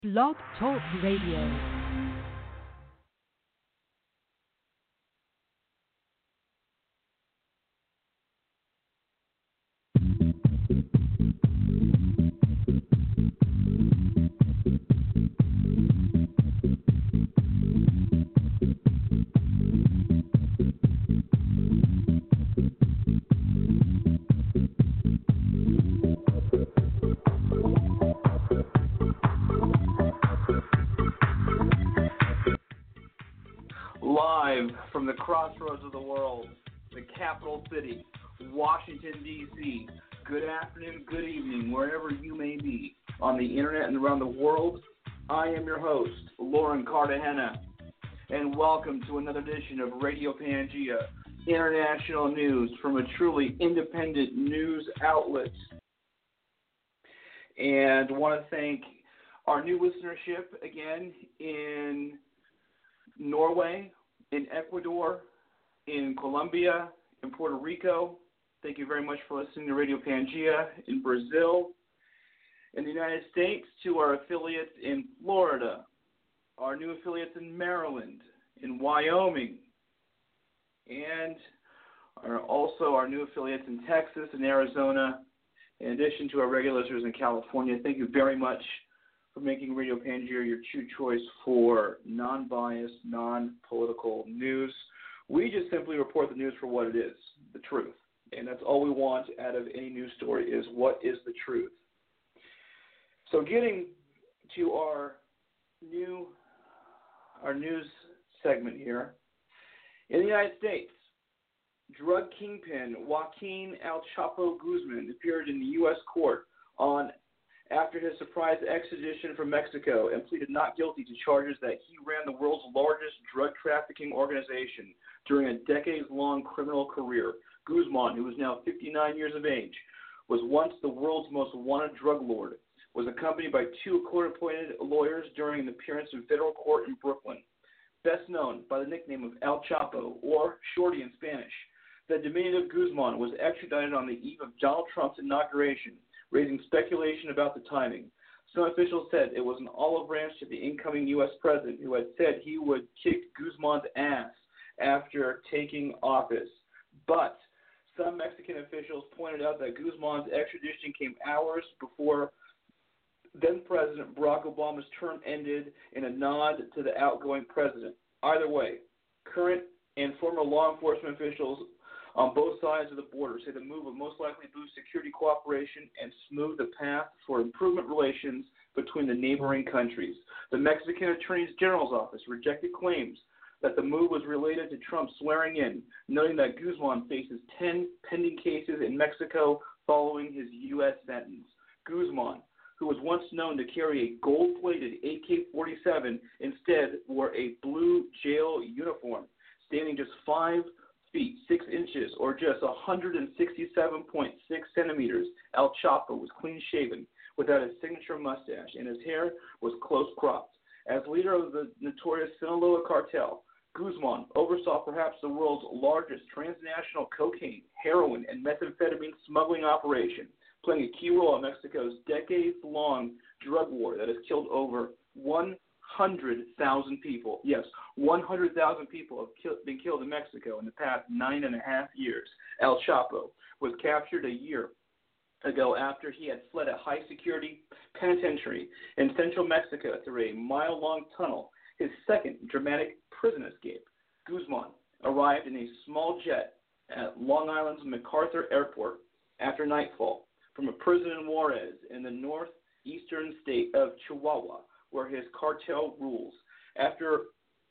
Blog Talk Radio. Live from the crossroads of the world, the capital city, Washington, D.C. Good afternoon, good evening, wherever you may be on the internet and around the world. I am your host, Lauren Cartagena, and welcome to another edition of Radio Pangea, international news from a truly independent news outlet. And I want to thank our new listenership again in Norway, in Ecuador, in Colombia, in Puerto Rico. Thank you very much for listening to Radio Pangea. In Brazil, in the United States, to our affiliates in Florida, our new affiliates in Maryland, in Wyoming, and also our new affiliates in Texas and Arizona, in addition to our regular listeners in California. Thank you very much for making Radio Pangea your true choice for non-biased, non-political news. We just simply report the news for what it is, the truth. And that's all we want out of any news story is what is the truth. So getting to our news segment here. In the United States, drug kingpin Joaquin El Chapo Guzman appeared in the U.S. court after his surprise extradition from Mexico and pleaded not guilty to charges that he ran the world's largest drug trafficking organization during a decades-long criminal career. Guzman, who is now 59 years of age, was once the world's most wanted drug lord, was accompanied by two court-appointed lawyers during an appearance in federal court in Brooklyn. Best known by the nickname of El Chapo, or Shorty in Spanish, the diminutive Guzman was extradited on the eve of Donald Trump's inauguration, raising speculation about the timing. Some officials said it was an olive branch to the incoming U.S. president who had said he would kick Guzman's ass after taking office. But some Mexican officials pointed out that Guzman's extradition came hours before then-President Barack Obama's term ended in a nod to the outgoing president. Either way, current and former law enforcement officials on both sides of the border say the move will most likely boost security cooperation and smooth the path for improvement relations between the neighboring countries. The Mexican Attorney General's office rejected claims that the move was related to Trump's swearing in, noting that Guzman faces 10 pending cases in Mexico following his U.S. sentence. Guzman, who was once known to carry a gold-plated AK-47, instead wore a blue jail uniform, standing just 5 feet 6 inches, or just 167.6 centimeters. El Chapo was clean-shaven, without his signature mustache, and his hair was close-cropped. As leader of the notorious Sinaloa cartel, Guzman oversaw perhaps the world's largest transnational cocaine, heroin, and methamphetamine smuggling operation, playing a key role in Mexico's decades-long drug war that has killed over 100,000 people. Yes, 100,000 people have been killed in Mexico in the past 9.5 years. El Chapo was captured a year ago after he had fled a high-security penitentiary in central Mexico through a mile-long tunnel, his second dramatic prison escape. Guzman arrived in a small jet at Long Island's MacArthur Airport after nightfall from a prison in Juarez in the northeastern state of Chihuahua, where his cartel rules. After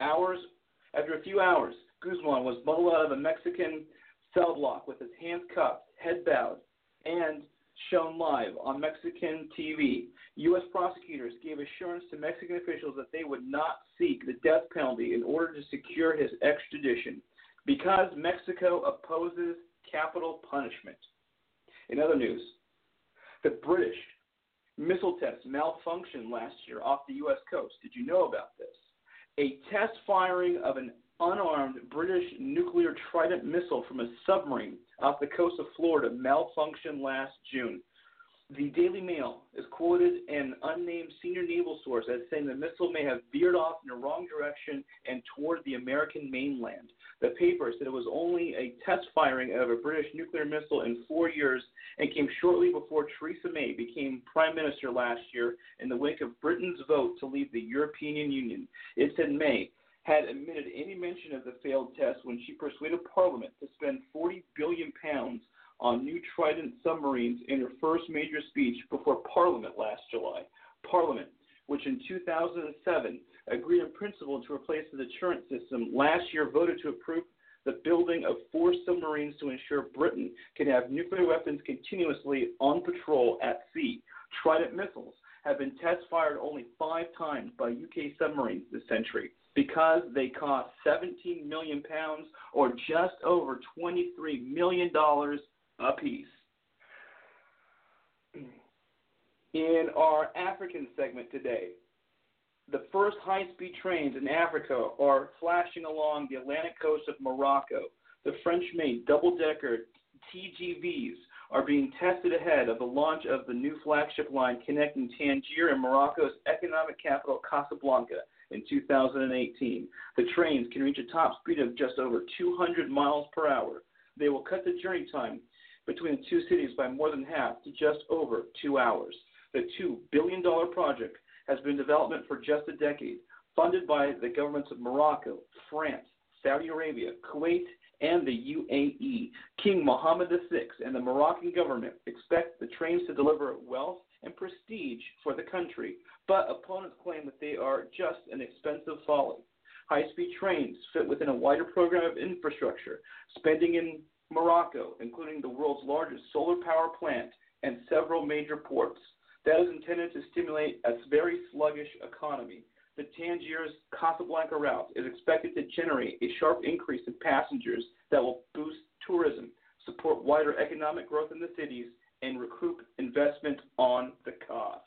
a few hours, Guzman was bundled out of a Mexican cell block with his hands cuffed, head bowed, and shown live on Mexican TV. U.S. prosecutors gave assurance to Mexican officials that they would not seek the death penalty in order to secure his extradition because Mexico opposes capital punishment. In other news, the British missile test malfunctioned last year off the U.S. coast. Did you know about this? A test firing of an unarmed British nuclear Trident missile from a submarine off the coast of Florida malfunctioned last June. The Daily Mail is quoted an unnamed senior naval source as saying the missile may have veered off in the wrong direction and toward the American mainland. The paper said it was only a test firing of a British nuclear missile in 4 years and came shortly before Theresa May became Prime Minister last year in the wake of Britain's vote to leave the European Union. It said May had omitted any mention of the failed test when she persuaded Parliament to spend £40 billion on new Trident submarines in her first major speech before Parliament last July. Parliament, which in 2007 agreed in principle to replace the deterrent system, last year voted to approve the building of 4 submarines to ensure Britain can have nuclear weapons continuously on patrol at sea. Trident missiles have been test-fired only 5 times by UK submarines this century because they cost £17 million or just over $23 million apiece. In our African segment today, the first high-speed trains in Africa are flashing along the Atlantic coast of Morocco. The French-made double-decker TGVs are being tested ahead of the launch of the new flagship line connecting Tangier and Morocco's economic capital Casablanca in 2018. The trains can reach a top speed of just over 200 miles per hour. They will cut the journey time between the two cities by more than half to just over 2 hours. The $2 billion project has been in development for just a decade, funded by the governments of Morocco, France, Saudi Arabia, Kuwait, and the UAE. King Mohammed VI and the Moroccan government expect the trains to deliver wealth and prestige for the country, but opponents claim that they are just an expensive folly. High-speed trains fit within a wider program of infrastructure, spending in Morocco, including the world's largest solar power plant and several major ports. That is intended to stimulate a very sluggish economy. The Tangier's Casablanca route is expected to generate a sharp increase in passengers that will boost tourism, support wider economic growth in the cities, and recoup investment on the cost.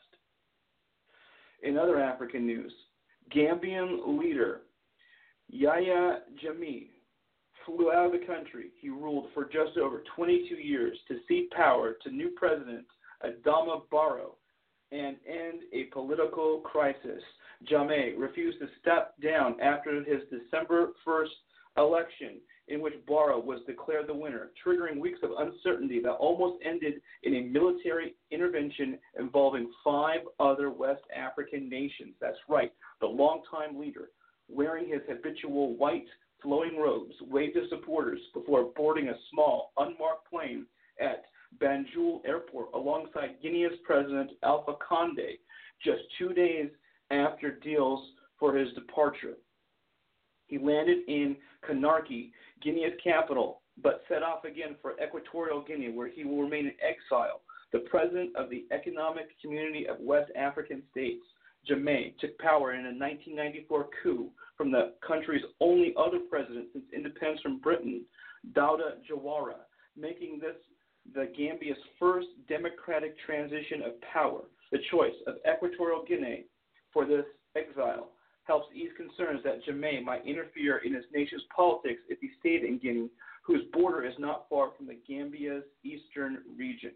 In other African news, Gambian leader Yahya Jammeh flew out of the country. He ruled for just over 22 years to cede power to new president Adama Barrow and end a political crisis. Jammeh refused to step down after his December 1st election, in which Barrow was declared the winner, triggering weeks of uncertainty that almost ended in a military intervention involving 5 other West African nations. That's right, the longtime leader, wearing his habitual white flowing robes, waved to supporters before boarding a small, unmarked plane at Banjul Airport alongside Guinea's President Alpha Condé, just 2 days after deals for his departure. He landed in Conakry, Guinea's capital, but set off again for Equatorial Guinea, where he will remain in exile. The president of the Economic Community of West African States, Jammeh, took power in a 1994 coup from the country's only other president since independence from Britain, Dawda Jawara, making this the Gambia's first democratic transition of power. The choice of Equatorial Guinea for this exile helps ease concerns that Jammeh might interfere in his nation's politics if he stayed in Guinea, whose border is not far from the Gambia's eastern region.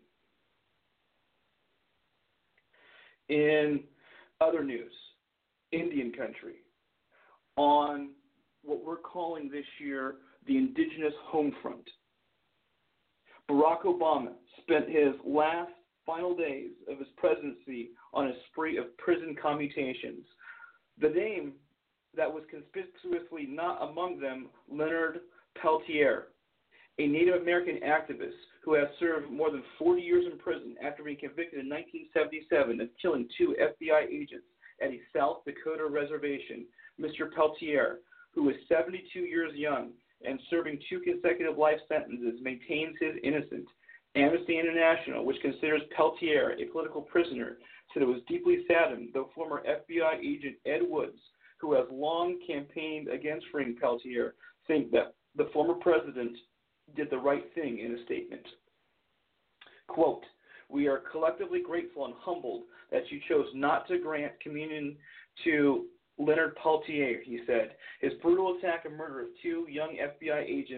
In other news, Indian country, on what we're calling this year the Indigenous Home Front. Barack Obama spent his last final days of his presidency on a spree of prison commutations. The name that was conspicuously not among them, Leonard Peltier, a Native American activist who has served more than 40 years in prison after being convicted in 1977 of killing 2 FBI agents at a South Dakota reservation. Mr. Peltier, who is 72 years young and serving 2 consecutive life sentences, maintains his innocence. Amnesty International, which considers Peltier a political prisoner, said it was deeply saddened, though former FBI agent Ed Woods, who has long campaigned against freeing Peltier, think that the former president did the right thing in a statement. Quote, "We are collectively grateful and humbled that you chose not to grant communion to Leonard Peltier," he said. His brutal attack and murder of 2 young FBI agents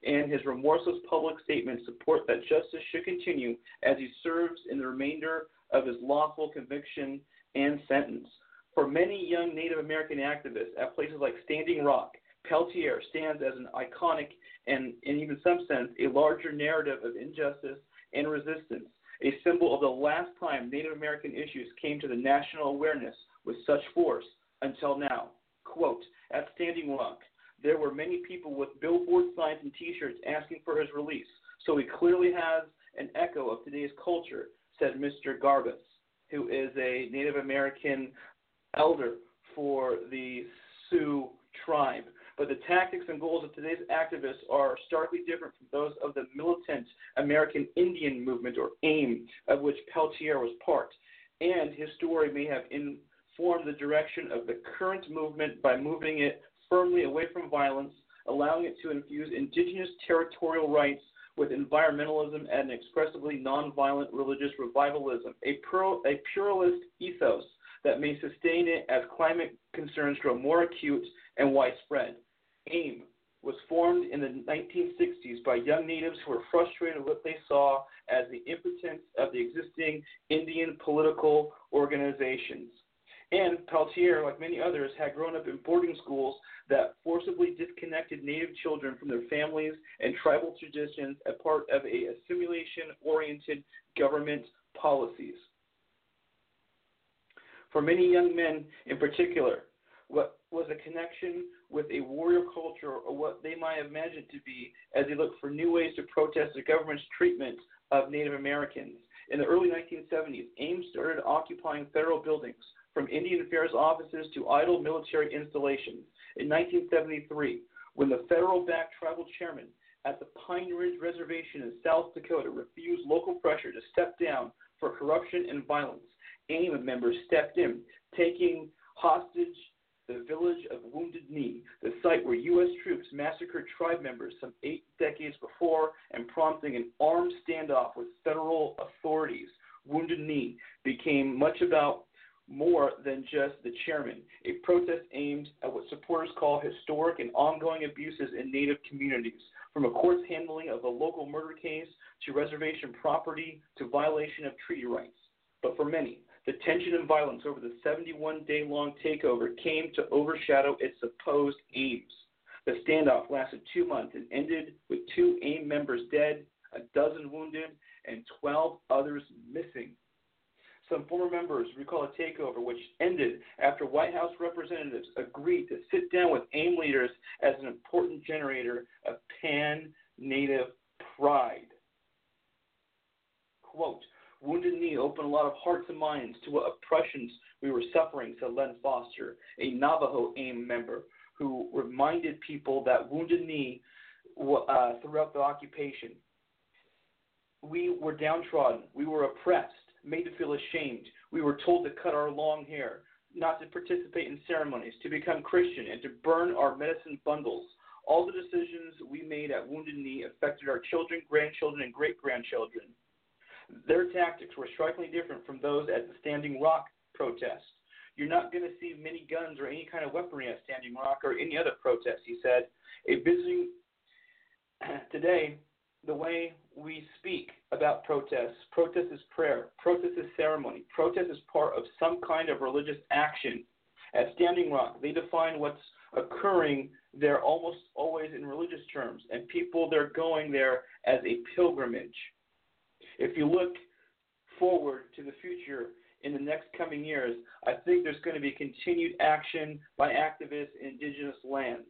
and his remorseless public statements support that justice should continue as he serves in the remainder of his lawful conviction and sentence. For many young Native American activists at places like Standing Rock, Peltier stands as an iconic and, in even some sense, a larger narrative of injustice and resistance, a symbol of the last time Native American issues came to the national awareness with such force until now. Quote, at Standing Rock, there were many people with billboard signs and T-shirts asking for his release, so he clearly has an echo of today's culture, said Mr. Garbus, who is a Native American elder for the Sioux tribe. But the tactics and goals of today's activists are starkly different from those of the militant American Indian movement, or AIM, of which Peltier was part. And his story may have informed the direction of the current movement by moving it firmly away from violence, allowing it to infuse indigenous territorial rights with environmentalism and an expressively nonviolent religious revivalism, a pluralist ethos that may sustain it as climate concerns grow more acute and widespread. AIM was formed in the 1960s by young natives who were frustrated with what they saw as the impotence of the existing Indian political organizations. And Peltier, like many others, had grown up in boarding schools that forcibly disconnected Native children from their families and tribal traditions as part of a assimilation-oriented government policies. For many young men in particular, what was a connection with a warrior culture, or what they might have imagined to be, as they looked for new ways to protest the government's treatment of Native Americans. In the early 1970s, AIM started occupying federal buildings, from Indian Affairs offices to idle military installations. In 1973, when the federal-backed tribal chairman at the Pine Ridge Reservation in South Dakota refused local pressure to step down for corruption and violence, AIM members stepped in, taking hostage the village of Wounded Knee, the site where U.S. troops massacred tribe members some 8 decades before and prompting an armed standoff with federal authorities. Wounded Knee became much about more than just the chairman, a protest aimed at what supporters call historic and ongoing abuses in Native communities, from a court's handling of a local murder case to reservation property to violation of treaty rights. But for many, the tension and violence over the 71-day-long takeover came to overshadow its supposed aims. The standoff lasted 2 months and ended with 2 AIM members dead, a dozen wounded, and 12 others missing. Some former members recall a takeover which ended after White House representatives agreed to sit down with AIM leaders as an important generator of pan-Native pride. Quote, Wounded Knee opened a lot of hearts and minds to what oppressions we were suffering, said Len Foster, a Navajo AIM member, who reminded people that Wounded Knee throughout the occupation. We were downtrodden. We were oppressed, made to feel ashamed. We were told to cut our long hair, not to participate in ceremonies, to become Christian, and to burn our medicine bundles. All the decisions we made at Wounded Knee affected our children, grandchildren, and great-grandchildren. Their tactics were strikingly different from those at the Standing Rock protest. You're not going to see many guns or any kind of weaponry at Standing Rock or any other protest, he said. Today, the way we speak about protests, protest is prayer, protest is ceremony, protest is part of some kind of religious action. At Standing Rock, they define what's occurring there almost always in religious terms, and people, they're going there as a pilgrimage. If you look forward to the future in the next coming years, I think there's going to be continued action by activists in indigenous lands.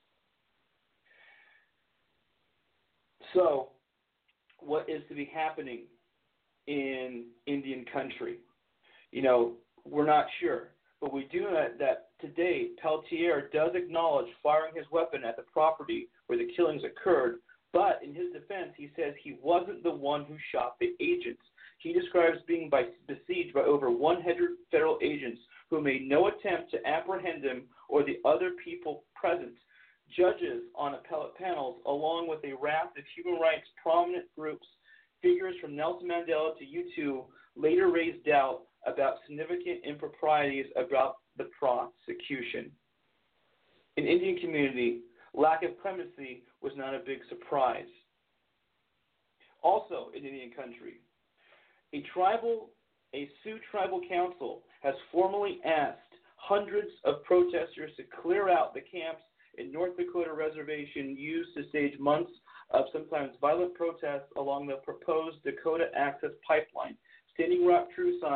So, what is to be happening in Indian country? You know, we're not sure. But we do know that today Peltier does acknowledge firing his weapon at the property where the killings occurred. But in his defense, he says he wasn't the one who shot the agents. He describes being besieged by over 100 federal agents who made no attempt to apprehend him or the other people present. Judges on appellate panels, along with a raft of human rights prominent groups, figures from Nelson Mandela to U2, later raised doubt about significant improprieties about the prosecution. In Indian community, Lack of clemency was not a big surprise. Also in Indian country, a Sioux tribal council has formally asked hundreds of protesters to clear out the camps in North Dakota reservation used to stage months of sometimes violent protests along the proposed Dakota Access Pipeline. Standing Rock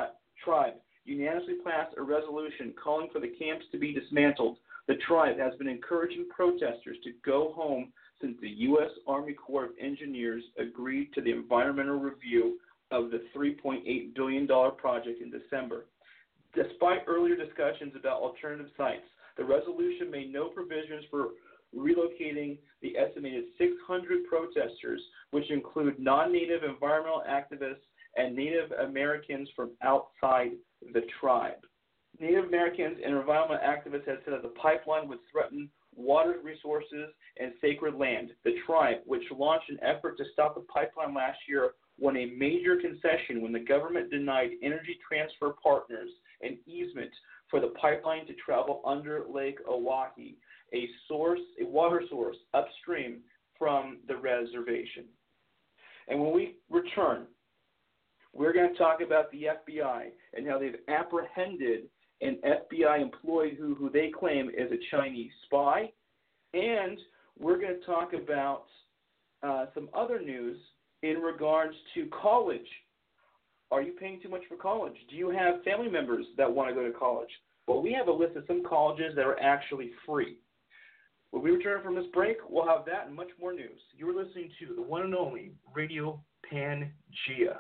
Tribe unanimously passed a resolution calling for the camps to be dismantled. The tribe has been encouraging protesters to go home since the U.S. Army Corps of Engineers agreed to the environmental review of the $3.8 billion project in December. Despite earlier discussions about alternative sites, the resolution made no provisions for relocating the estimated 600 protesters, which include non-Native environmental activists and Native Americans from outside the tribe. Native Americans and environmental activists have said that the pipeline would threaten water resources and sacred land. The tribe, which launched an effort to stop the pipeline last year, won a major concession when the government denied Energy Transfer Partners an easement for the pipeline to travel under Lake Oahe, a water source upstream from the reservation. And when we return, we're going to talk about the FBI and how they've apprehended an FBI employee who they claim is a Chinese spy. And we're going to talk about some other news in regards to college. Are you paying too much for college? Do you have family members that want to go to college? Well, we have a list of some colleges that are actually free. When we return from this break, we'll have that and much more news. You're listening to the one and only Radio Pangea.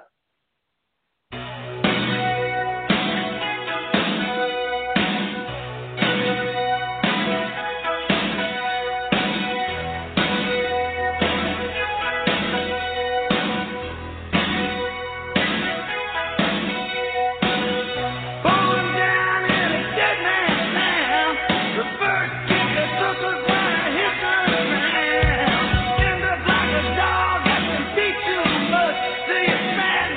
Man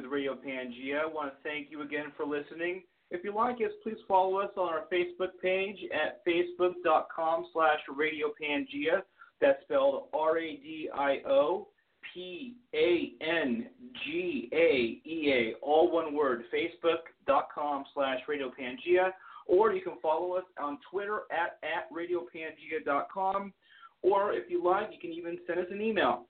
with Radio Pangea. I want to thank you again for listening. If you like us, please follow us on our Facebook page at facebook.com/Radio Pangea. That's spelled RadioPangaea, all one word, facebook.com/Radio Pangea. Or you can follow us on Twitter at radiopangea.com. Or if you like, you can even send us an email,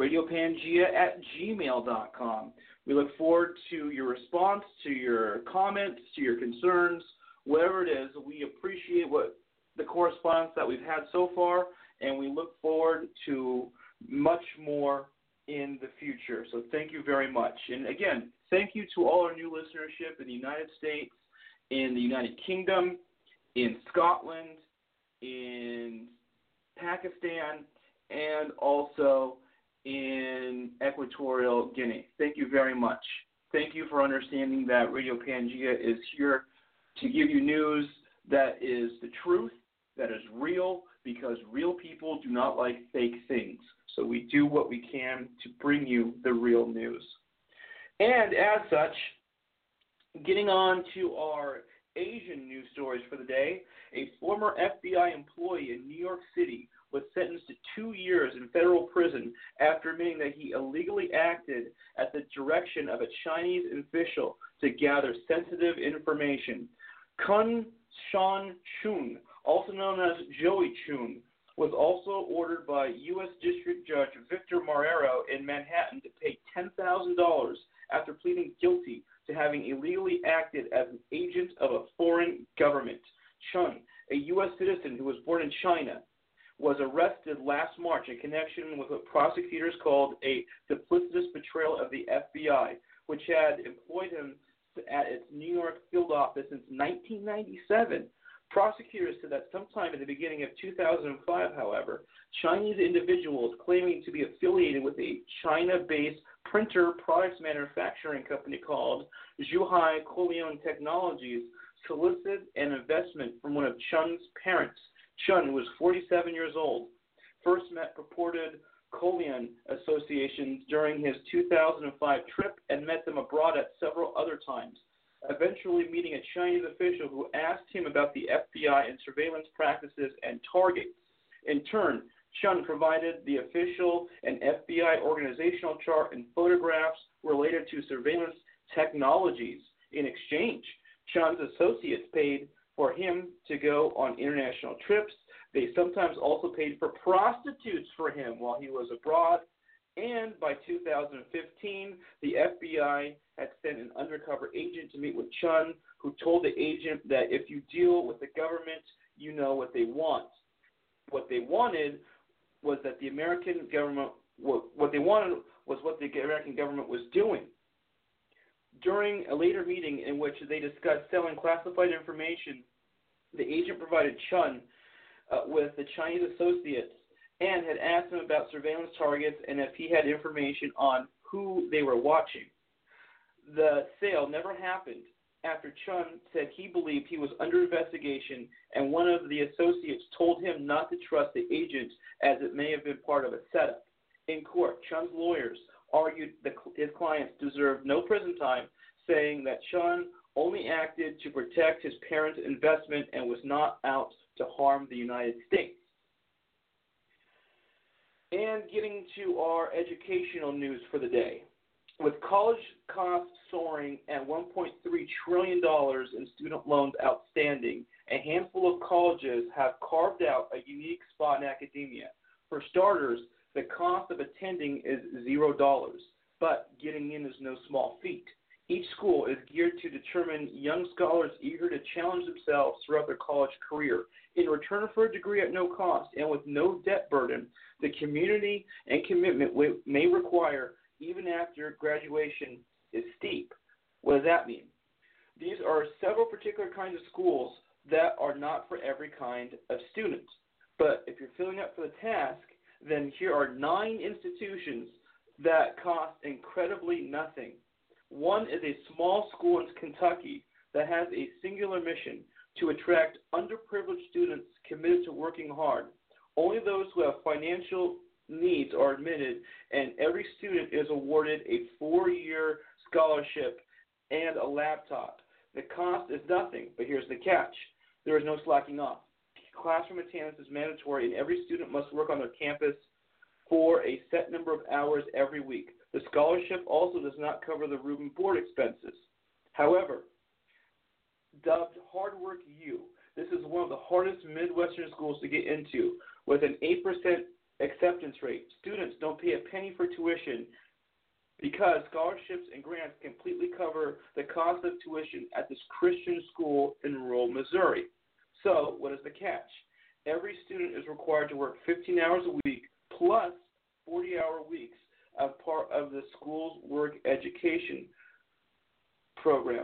radiopangea@gmail.com. We look forward to your response, to your comments, to your concerns, whatever it is. We appreciate the correspondence that we've had so far, and we look forward to much more in the future. So thank you very much. And again, thank you to all our new listenership in the United States, in the United Kingdom, in Scotland, in Pakistan, and also in Equatorial Guinea. Thank you very much. Thank you for understanding that Radio Pangea is here to give you news that is the truth, that is real, because real people do not like fake things. So we do what we can to bring you the real news. And as such, getting on to our Asian news stories for the day, a former FBI employee in New York City was sentenced to 2 years in federal prison after admitting that he illegally acted at the direction of a Chinese official to gather sensitive information. Kun Shan Chun, also known as Joey Chun, was also ordered by U.S. District Judge Victor Marrero in Manhattan to pay $10,000 after pleading guilty to having illegally acted as an agent of a foreign government. Chun, a U.S. citizen who was born in China, was arrested last March in connection with what prosecutors called a duplicitous betrayal of the FBI, which had employed him at its New York field office since 1997. Prosecutors said that sometime at the beginning of 2005, however, Chinese individuals claiming to be affiliated with a China-based printer products manufacturing company called Zhuhai Kolion Technologies solicited an investment from one of Chun's parents. Chun was 47 years old, first met purported Kolion associations during his 2005 trip and met them abroad at several other times, eventually meeting a Chinese official who asked him about the FBI and surveillance practices and targets. In turn, Chun provided the official an FBI organizational chart and photographs related to surveillance technologies. In exchange, Chun's associates paid for him to go on international trips. They sometimes also paid for prostitutes for him while he was abroad. And by 2015, the FBI had sent an undercover agent to meet with Chun, who told the agent that if you deal with the government, you know what they want. What they wanted was that the American government, what they wanted was what the American government was doing. During a later meeting in which they discussed selling classified information, the agent provided Chun with the Chinese associates and had asked him about surveillance targets and if he had information on who they were watching. The sale never happened after Chun said he believed he was under investigation, and one of the associates told him not to trust the agent as it may have been part of a setup. In court, Chun's lawyers argued that his clients deserved no prison time, saying that Chun only acted to protect his parents' investment and was not out to harm the United States. And getting to our educational news for the day. With college costs soaring at $1.3 trillion in student loans outstanding, a handful of colleges have carved out a unique spot in academia. For starters, the cost of attending is $0, but getting in is no small feat. Each school is geared to determine young scholars eager to challenge themselves throughout their college career. In return for a degree at no cost and with no debt burden, the community and commitment may require even after graduation is steep. What does that mean? These are several particular kinds of schools that are not for every kind of student. But if you're filling up for the task, then here are 9 institutions that cost incredibly nothing. One is a small school in Kentucky that has a singular mission to attract underprivileged students committed to working hard. Only those who have financial needs are admitted, and every student is awarded a 4-year scholarship, and a laptop. The cost is nothing, but here's the catch. There is no slacking off. Classroom attendance is mandatory, and every student must work on their campus for a set number of hours every week. The scholarship also does not cover the room and board expenses. However, dubbed Hard Work U, this is one of the hardest Midwestern schools to get into. With an 8% acceptance rate, students don't pay a penny for tuition because scholarships and grants completely cover the cost of tuition at this Christian school in rural Missouri. So, what is the catch? Every student is required to work 15 hours a week plus 40-hour weeks as part of the school's work education program.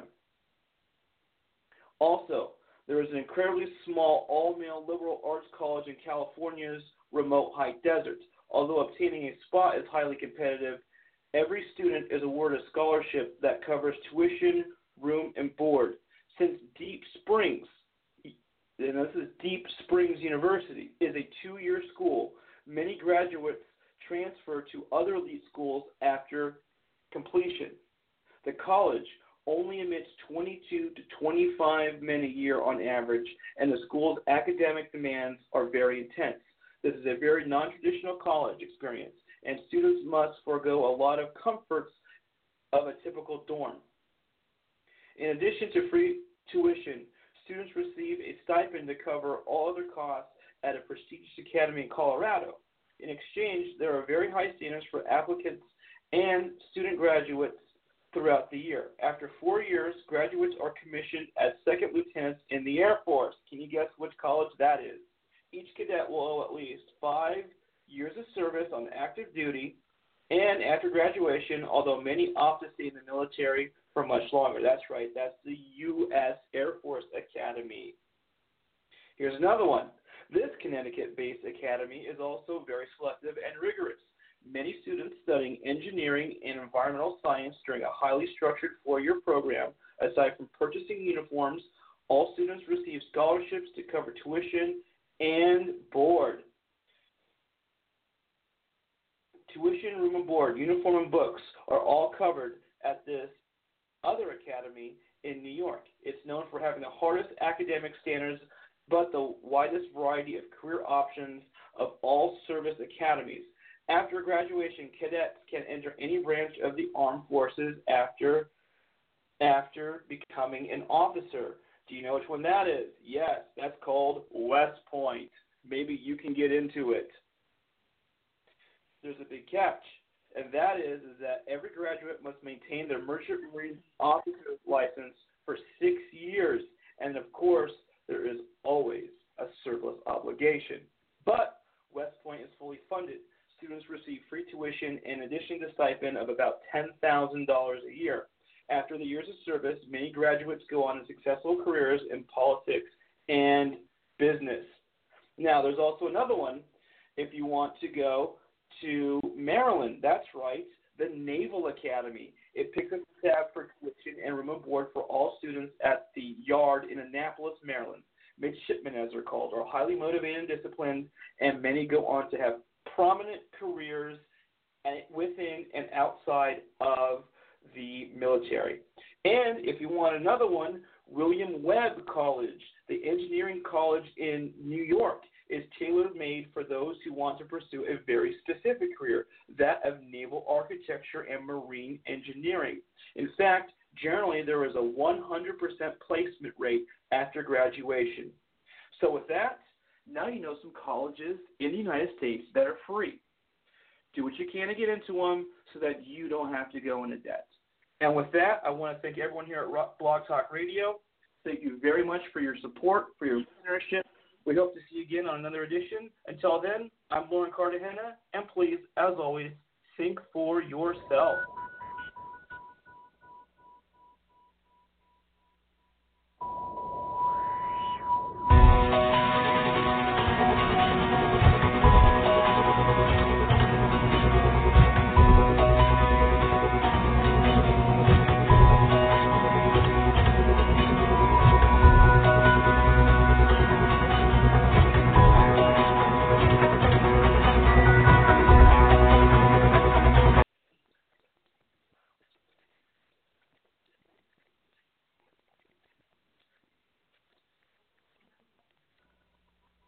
Also, there is an incredibly small all-male liberal arts college in California's remote high desert. Although obtaining a spot is highly competitive, every student is awarded a scholarship that covers tuition, room, and board. Since Deep Springs, and this is Deep Springs University, is a 2-year school, many graduates transfer to other elite schools after completion. The college only admits 22 to 25 men a year on average, and the school's academic demands are very intense. This is a very non-traditional college experience, and students must forego a lot of comforts of a typical dorm. In addition to free tuition, students receive a stipend to cover all other costs at a prestigious academy in Colorado. In exchange, there are very high standards for applicants and student graduates throughout the year. After 4 years, graduates are commissioned as second lieutenants in the Air Force. Can you guess which college that is? Each cadet will owe at least 5 years of service on active duty, and after graduation, although many opt to stay in the military for much longer. That's right, that's the U.S. Air Force Academy. Here's another one. This Connecticut-based academy is also very selective and rigorous. Many students studying engineering and environmental science during a highly structured 4-year program. Aside from purchasing uniforms, all students receive scholarships to cover tuition and board. Tuition, room and board, uniform and books are all covered at this other academy in New York. It's known for having the hardest academic standards but the widest variety of career options of all service academies. After graduation, cadets can enter any branch of the armed forces after becoming an officer. Do you know which one that is? Yes, that's called West Point. Maybe you can get into it. There's a big catch, and that is that every graduate must maintain their Merchant Marine officer's license for 6 years, and of course, there is always a surplus obligation. But West Point is fully funded. Students receive free tuition in addition to stipend of about $10,000 a year. After the years of service, many graduates go on to successful careers in politics and business. Now, there's also another one if you want to go to Maryland. That's right, the Naval Academy. It picks up the tab for tuition and room and board for all students at the Yard in Annapolis, Maryland. Midshipmen, as they're called, are highly motivated and disciplined, and many go on to have prominent careers within and outside of the military. And if you want another one, William Webb College, the engineering college in New York, is tailor-made for those who want to pursue a very specific career, that of naval architecture and marine engineering. In fact, generally there is a 100% placement rate after graduation. So with that, now you know some colleges in the United States that are free. Do what you can to get into them so that you don't have to go into debt. And with that, I want to thank everyone here at Blog Talk Radio. Thank you very much for your support, for your listenership. We hope to see you again on another edition. Until then, I'm Lauren Cartagena, and please, as always, think for yourself.